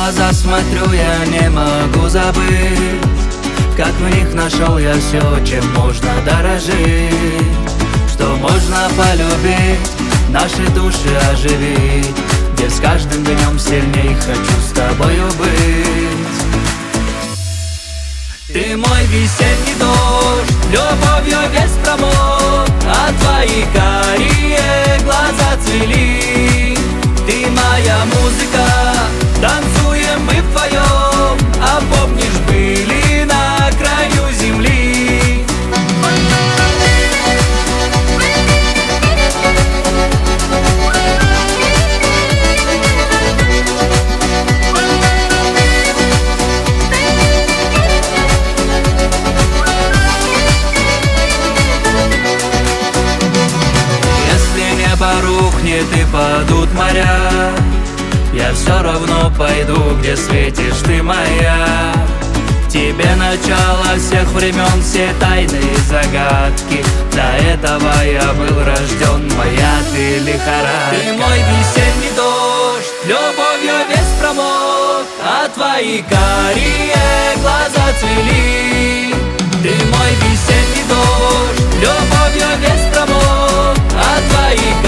глаза смотрю, я не могу забыть, как в них нашел я все, чем можно дорожить, что можно полюбить, наши души оживить, где с каждым днем сильней хочу с тобою быть. Ты мой весенний дождь, любовью весь промок, а твои карие глаза цвели. Ты моя музыка, танцуем мы вдвоем, а помнишь, были на краю земли. Рухнет и падут моря, я все равно пойду, где светишь ты моя. Тебе начало всех времен, все тайны и загадки. Для этого я был рожден, моя ты лихорадка. Ты мой весенний дождь, любовью весь промок, а твои карие глаза цвели. Ты мой весенний дождь, любовью весь промок, а твои